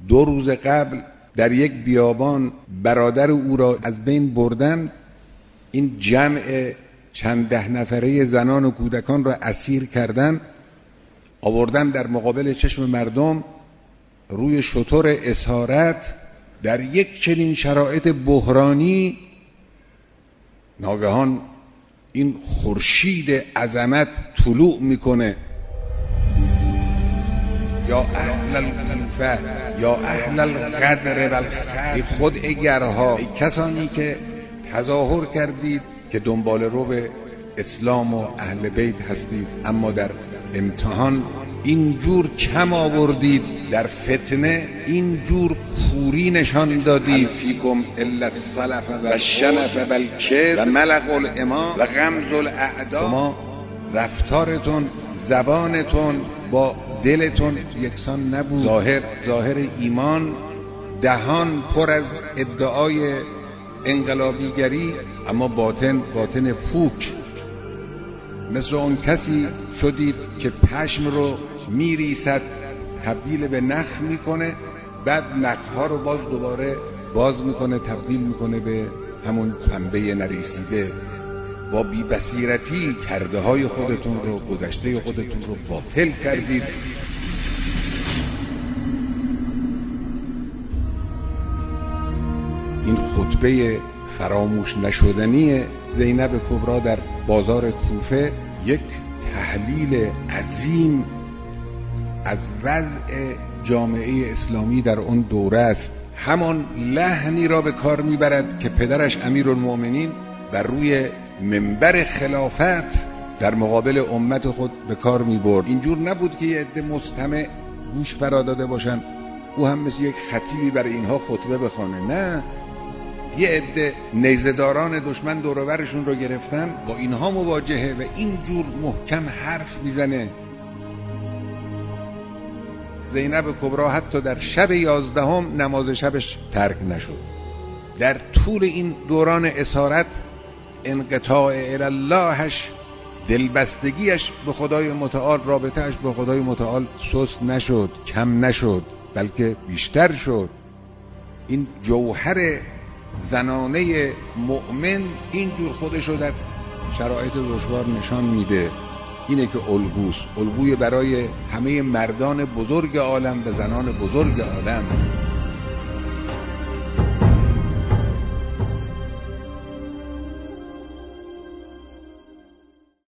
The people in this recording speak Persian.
2 روز قبل در یک بیابان برادر او را از بین بردن. این جمع چند 10 نفره زنان و کودکان را اسیر کردن، آوردن در مقابل چشم مردم روی شتر اسارت. در یک چنین شرایط بحرانی ناگهان این خورشید عظمت طلوع میکنه. یا اهل الکوفه یا اهل القدر و الخیر، خوداگرها، ای کسانی که تظاهر کردید که دنبال رو به اسلام و اهل بیت هستید، اما در امتحان اینجور کم آوردید، در فتنه اینجور کوری نشان دادید. فیکم الا السلف و الشنف و الکذب و ملق الامام و غمز الاعدا. شما رفتارتون، زبانتون با دلتون یکسان نبود. ظاهر ایمان، دهان پر از ادعای انقلابیگری، اما باطن پوک. مثل اون کسی شدید که پشم رو میریسد، تبدیل به نخ میکنه، بعد نخها رو دوباره باز میکنه، تبدیل میکنه به همون پنبه نریسیده. با بی‌بصیرتی کرده های خودتون رو، گذشته خودتون رو باطل کردید. این خطبه فراموش نشدنی زینب کبرا در بازار کوفه یک تحلیل عظیم از وضع جامعه اسلامی در اون دوره است. همان لحنی را به کار میبرد که پدرش امیرالمؤمنین بر روی منبر خلافت در مقابل امت خود به کار میبرد. اینجور نبود که یه عده مستمع گوش فرا داده باشن، او هم مثل یک خطیبی برای اینها خطبه بخوانه. نه، یه عده نیزه‌داران دشمن دور و برشون رو گرفتن، با اینها مواجهه و اینجور محکم حرف میزنه. زینب کبرا حتی در شب 11 نماز شبش ترک نشد. در طول این دوران اسارت انقطاع الاللهش، دلبستگیش به خدای متعال، رابطهش به خدای متعال سست نشد، کم نشد، بلکه بیشتر شد. این جوهر زنانه مؤمن اینجور خودشو در شرایط دشوار نشان میده. اینه که الگوست، الگوی برای همه مردان بزرگ عالم و زنان بزرگ عالم.